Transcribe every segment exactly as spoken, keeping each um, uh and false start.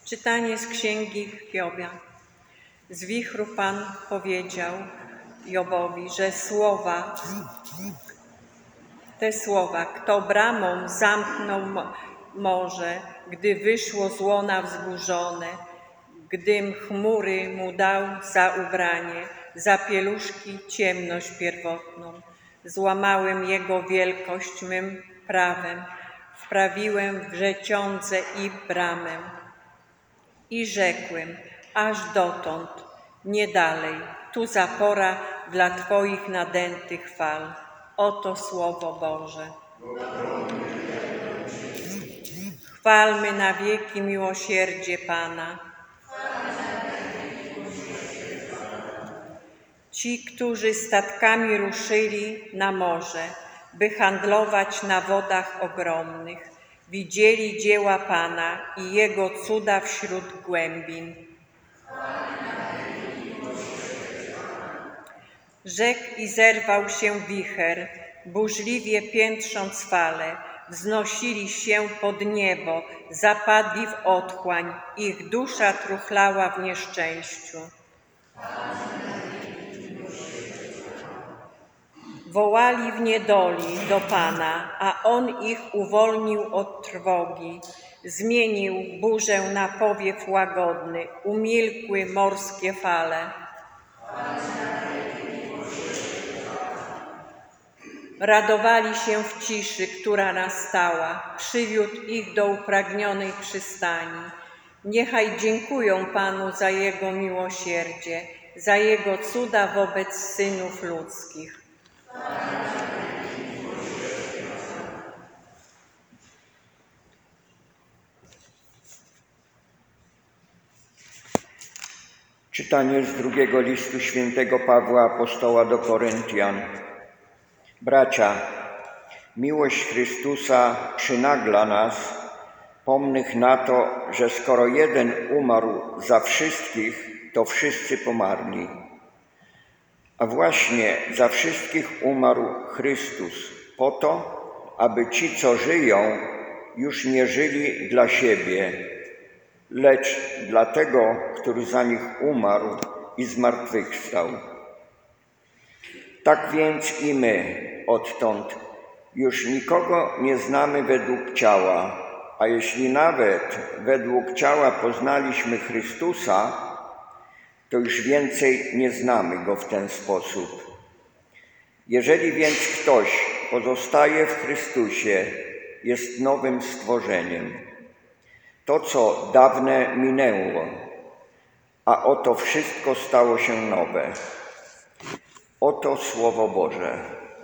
Czytanie z księgi Hiobia. Z wichru Pan powiedział Jobowi, że słowa, te słowa, kto bramą zamknął morze, gdy wyszło z łona wzburzone, gdym chmury mu dał za ubranie, za pieluszki ciemność pierwotną. Złamałem jego wielkość mym prawem, wprawiłem w rzeciądze i bramę. I rzekłem, aż dotąd, nie dalej, tu zapora dla Twoich nadętych fal. Oto Słowo Boże. Chwalmy na wieki miłosierdzie Pana. Ci, którzy statkami ruszyli na morze, by handlować na wodach ogromnych, widzieli dzieła Pana i Jego cuda wśród głębin. Rzekł i zerwał się wicher, burzliwie piętrząc fale, wznosili się pod niebo, zapadli w otchłań, ich dusza truchlała w nieszczęściu. Wołali w niedoli do Pana, a On ich uwolnił od trwogi. Zmienił burzę na powiew łagodny, umilkły morskie fale. Radowali się w ciszy, która nastała, przywiódł ich do upragnionej przystani. Niechaj dziękują Panu za Jego miłosierdzie, za Jego cuda wobec synów ludzkich. Czytanie z drugiego listu świętego Pawła Apostoła do Koryntian. Bracia, miłość Chrystusa przynagla nas, pomnych na to, że skoro jeden umarł za wszystkich, to wszyscy pomarli. A właśnie za wszystkich umarł Chrystus, po to, aby ci, co żyją, już nie żyli dla siebie, lecz dla tego, który za nich umarł i zmartwychwstał. Tak więc i my odtąd już nikogo nie znamy według ciała, a jeśli nawet według ciała poznaliśmy Chrystusa, to już więcej nie znamy Go w ten sposób. Jeżeli więc ktoś pozostaje w Chrystusie, jest nowym stworzeniem. To, co dawne, minęło, a oto wszystko stało się nowe. Oto Słowo Boże.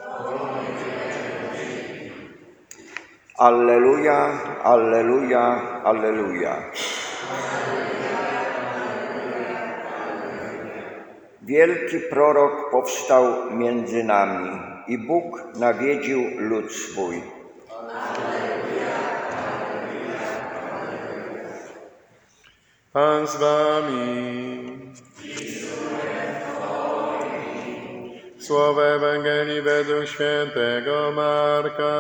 Alleluja, alleluja, alleluja. Wielki prorok powstał między nami i Bóg nawiedził lud swój. Pan z wami. Słowo Ewangelii według świętego Marka.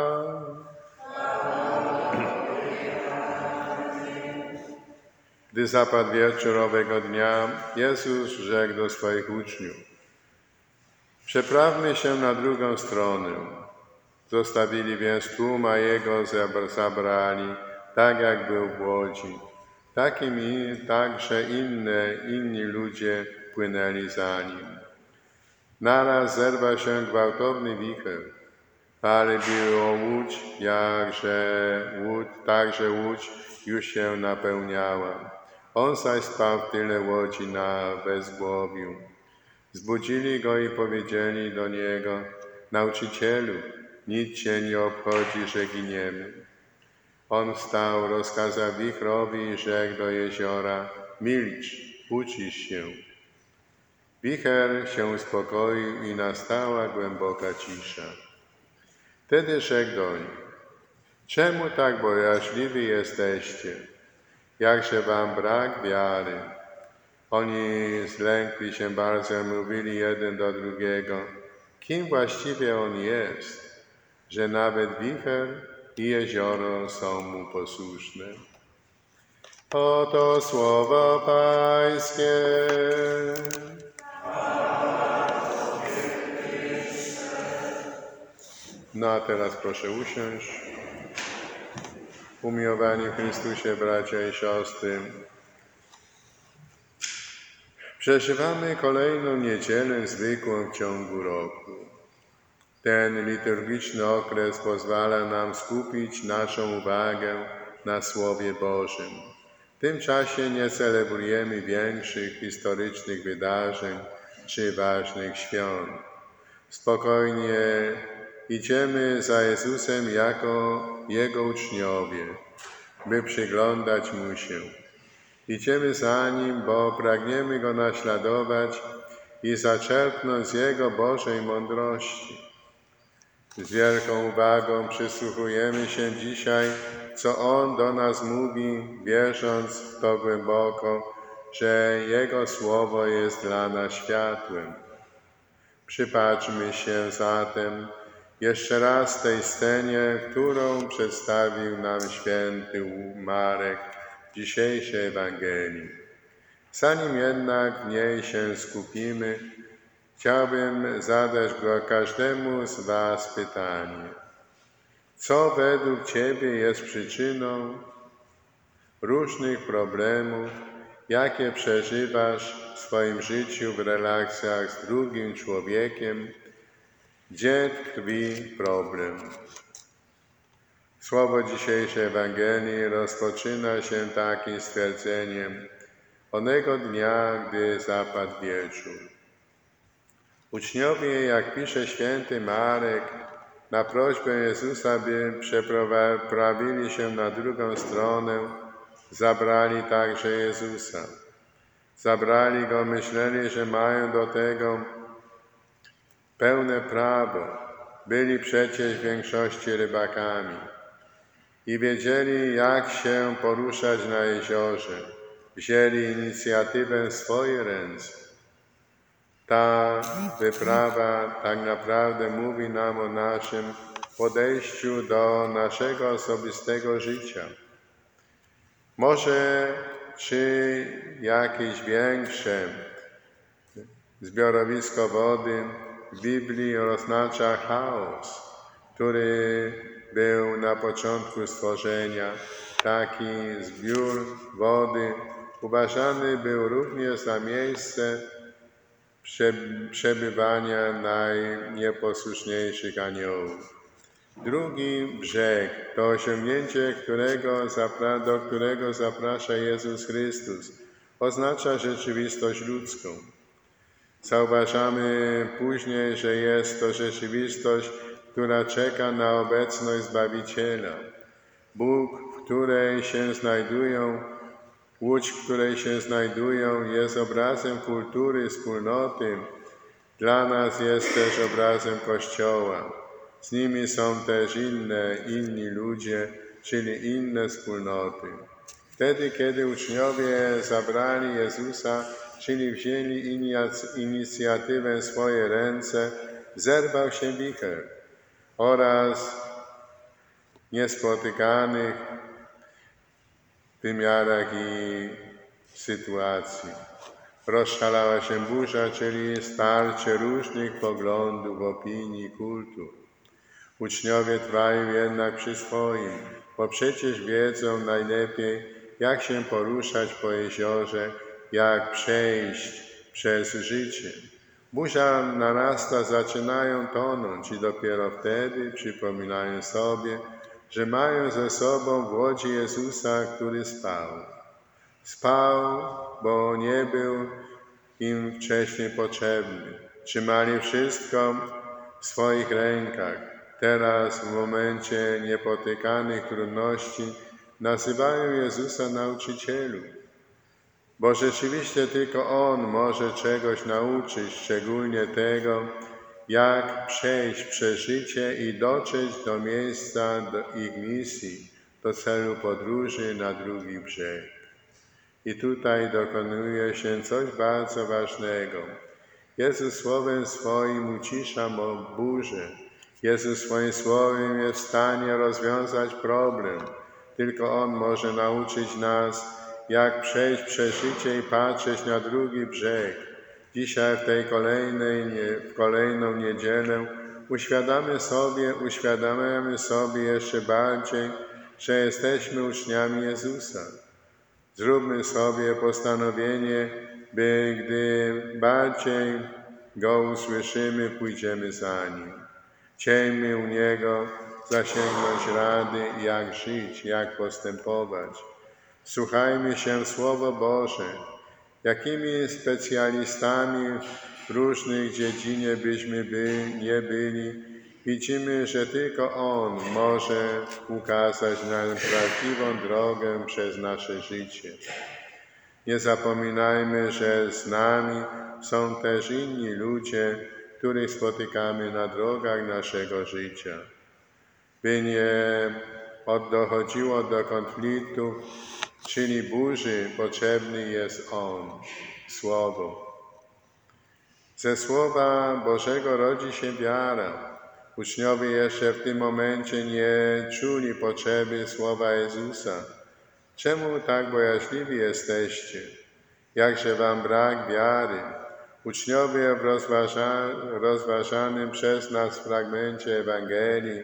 Gdy zapadł wieczór owego dnia, Jezus rzekł do swoich uczniów: przeprawmy się na drugą stronę. Zostawili więc tłum, a Jego zabrali, tak jak był w łodzi. Takim i także inne, inni ludzie płynęli za Nim. Naraz zerwał się gwałtowny wicher. Fale biły o łódź, jakże łódź, także łódź już się napełniała. On zaś spał w tyle łodzi na bezgłowiu. Zbudzili Go i powiedzieli do Niego: Nauczycielu, nic Cię nie obchodzi, że giniemy. On wstał, rozkazał wichrowi i rzekł do jeziora: milcz, ucisz się. Wicher się uspokoił i nastała głęboka cisza. Wtedy rzekł do nich: czemu tak bojaźliwi jesteście? Jakże wam brak wiary? Oni zlękli się bardzo i mówili jeden do drugiego: kim właściwie On jest, że nawet wicher i jezioro są Mu posłuszne? Oto słowo Pańskie. No a teraz proszę usiąść. Umiłowani w Chrystusie bracia i siostry, przeżywamy kolejną niedzielę zwykłą w ciągu roku. Ten liturgiczny okres pozwala nam skupić naszą uwagę na Słowie Bożym. W tym czasie nie celebrujemy większych historycznych wydarzeń czy ważnych świąt. Spokojnie idziemy za Jezusem jako Jego uczniowie, by przyglądać Mu się. Idziemy za Nim, bo pragniemy Go naśladować i zaczerpnąć z Jego Bożej mądrości. Z wielką uwagą przysłuchujemy się dzisiaj, co On do nas mówi, wierząc w to głęboko, że Jego Słowo jest dla nas światłem. Przypatrzmy się zatem jeszcze raz tej scenie, którą przedstawił nam święty Marek w dzisiejszej Ewangelii. Zanim jednak w niej się skupimy, chciałbym zadać go każdemu z Was pytanie. Co według Ciebie jest przyczyną różnych problemów, jakie przeżywasz w swoim życiu w relacjach z drugim człowiekiem? Gdzie tkwi problem? Słowo dzisiejszej Ewangelii rozpoczyna się takim stwierdzeniem: onego dnia, gdy zapadł wieczór. Uczniowie, jak pisze święty Marek, na prośbę Jezusa, by przeprawili się na drugą stronę, zabrali także Jezusa. Zabrali Go, myśleli, że mają do tego pełne prawo. Byli przecież w większości rybakami i wiedzieli, jak się poruszać na jeziorze. Wzięli inicjatywę w swoje ręce. Ta wyprawa tak naprawdę mówi nam o naszym podejściu do naszego osobistego życia. Może czy jakieś większe zbiorowisko wody w Biblii oznacza chaos, który był na początku stworzenia. Taki zbiór wody uważany był również za miejsce przebywania najnieposłuszniejszych aniołów. Drugi brzeg to osiągnięcie, którego, do którego zaprasza Jezus Chrystus. Oznacza rzeczywistość ludzką. Zauważamy później, że jest to rzeczywistość, która czeka na obecność Zbawiciela. Bóg, w której się znajdują, łódź, w której się znajdują, jest obrazem kultury, wspólnoty. Dla nas jest też obrazem Kościoła. Z nimi są też inne, inni ludzie, czyli inne wspólnoty. Wtedy, kiedy uczniowie zabrali Jezusa, czyli wzięli inicjatywę w swoje ręce, zerwał się wicher oraz niespotykanych w wymiarach i sytuacji. Rozszalała się burza, czyli starcie różnych poglądów, opinii, kultur. Uczniowie trwają jednak przy swoim, bo przecież wiedzą najlepiej, jak się poruszać po jeziorze, jak przejść przez życie. Burza narasta, zaczynają tonąć i dopiero wtedy przypominają sobie, że mają ze sobą w łodzi Jezusa, który spał. Spał, bo nie był im wcześniej potrzebny. Trzymali wszystko w swoich rękach. Teraz, w momencie niepotykanych trudności, nazywają Jezusa nauczycielu, bo rzeczywiście tylko On może czegoś nauczyć, szczególnie tego, jak przejść przez życie i dotrzeć do miejsca do ich misji, do celu podróży na drugi brzeg. I tutaj dokonuje się coś bardzo ważnego. Jezus słowem swoim ucisza burzę. Jezus swoim słowem jest w stanie rozwiązać problem. Tylko On może nauczyć nas, jak przejść przez życie i patrzeć na drugi brzeg. Dzisiaj w tej kolejnej, w kolejną niedzielę uświadamiamy sobie, uświadamiamy sobie jeszcze bardziej, że jesteśmy uczniami Jezusa. Zróbmy sobie postanowienie, by gdy bardziej Go usłyszymy, pójdziemy za Nim. Chciejmy u Niego zasięgnąć rady, jak żyć, jak postępować. Słuchajmy się w Słowo Boże. Jakimi specjalistami w różnych dziedzinie byśmy by nie byli, widzimy, że tylko On może ukazać nam prawdziwą drogę przez nasze życie. Nie zapominajmy, że z nami są też inni ludzie, których spotykamy na drogach naszego życia. By nie dochodziło do konfliktu, czyli burzy, potrzebny jest On, Słowo. Ze Słowa Bożego rodzi się wiara. Uczniowie jeszcze w tym momencie nie czuli potrzeby Słowa Jezusa. Czemu tak bojaźliwi jesteście? Jakże wam brak wiary? Uczniowie w rozważa, rozważanym przez nas fragmencie Ewangelii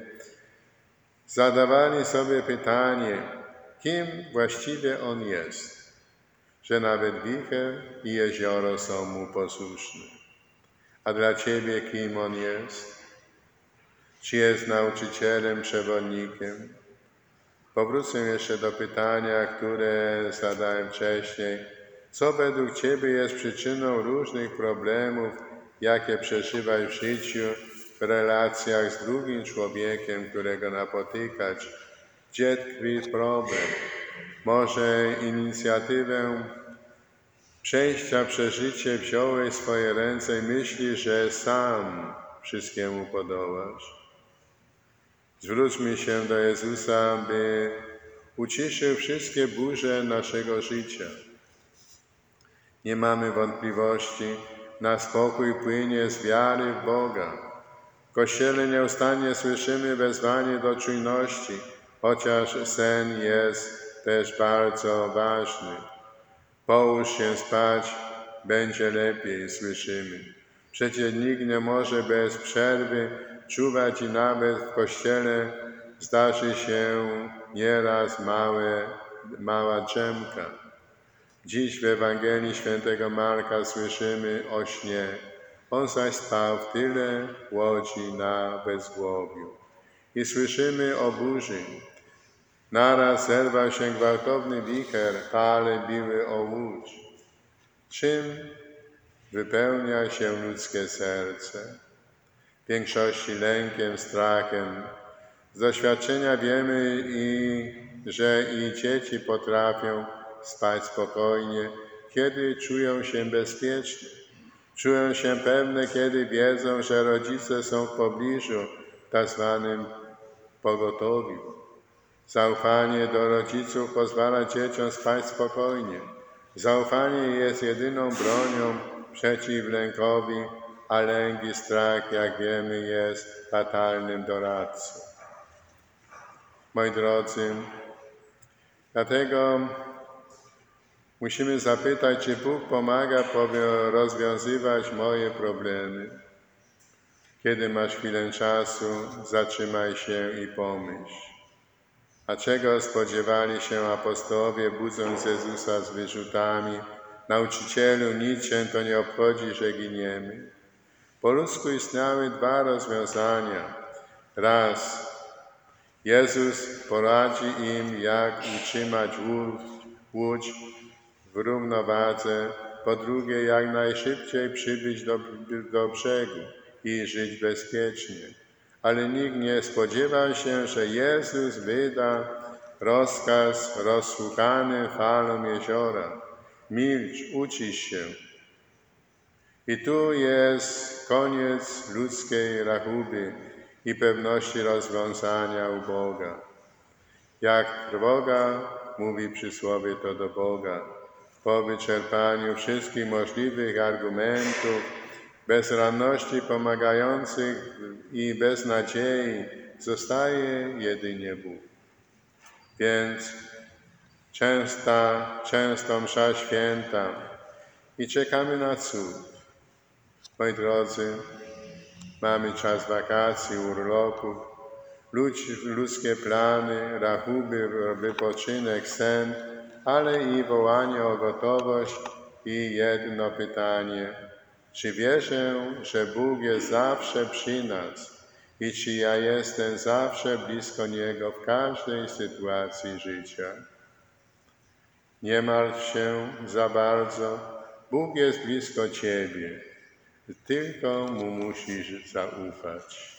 zadawali sobie pytanie, kim właściwie On jest, że nawet wicher i jezioro są Mu posłuszne. A dla Ciebie kim On jest? Czy jest nauczycielem, przewodnikiem? Powrócę jeszcze do pytania, które zadałem wcześniej. Co według Ciebie jest przyczyną różnych problemów, jakie przeżywasz w życiu, w relacjach z drugim człowiekiem, którego napotykasz? Gdzie tkwi problem? Może inicjatywę przejścia przez życie wziąłeś w swoje ręce i myślisz, że sam wszystkiemu podołasz? Zwróćmy się do Jezusa, by uciszył wszystkie burze naszego życia. Nie mamy wątpliwości, na spokój płynie z wiary w Boga. W Kościele nieustannie słyszymy wezwanie do czujności, chociaż sen jest też bardzo ważny. Połóż się spać, będzie lepiej, słyszymy. Przecież nikt nie może bez przerwy czuwać i nawet w Kościele zdarzy się nieraz małe, mała drzemka. Dziś w Ewangelii Świętego Marka słyszymy o śnie. On zaś spał w tyle łodzi na bezgłowiu. I słyszymy o burzy. Naraz zerwał się gwałtowny wicher, fale biły o łódź. Czym wypełnia się ludzkie serce? W większości lękiem, strachem. Z doświadczenia wiemy, i, że i dzieci potrafią spać spokojnie, kiedy czują się bezpiecznie. Czują się pewne, kiedy wiedzą, że rodzice są w pobliżu, w tak zwanym pogotowiu. Zaufanie do rodziców pozwala dzieciom spać spokojnie. Zaufanie jest jedyną bronią przeciw lękowi, a lęk i strach, jak wiemy, jest fatalnym doradcą. Moi drodzy, dlatego musimy zapytać, czy Bóg pomaga rozwiązywać moje problemy. Kiedy masz chwilę czasu, zatrzymaj się i pomyśl. A czego spodziewali się apostołowie, budząc Jezusa z wyrzutami? Nauczycielu, nic cię to nie obchodzi, że giniemy. Po ludzku istniały dwa rozwiązania. Raz, Jezus poradzi im, jak utrzymać łódź w równowadze. Po drugie, jak najszybciej przybyć do, do brzegu i żyć bezpiecznie. Ale nikt nie spodziewał się, że Jezus wyda rozkaz rozhulanym falom jeziora. Milcz, ucisz się. I tu jest koniec ludzkiej rachuby i pewności rozwiązania u Boga. Jak trwoga, mówi przysłowie to do Boga, po wyczerpaniu wszystkich możliwych argumentów, bezradności pomagających i bez nadziei zostaje jedynie Bóg. Więc częsta, często msza święta i czekamy na cud. Moi drodzy, mamy czas wakacji, urlopów, ludź- ludzkie plany, rachuby, wypoczynek, sen, ale i wołanie o gotowość i jedno pytanie. Czy wierzę, że Bóg jest zawsze przy nas i czy ja jestem zawsze blisko Niego w każdej sytuacji życia? Nie martw się za bardzo, Bóg jest blisko Ciebie, tylko Mu musisz zaufać.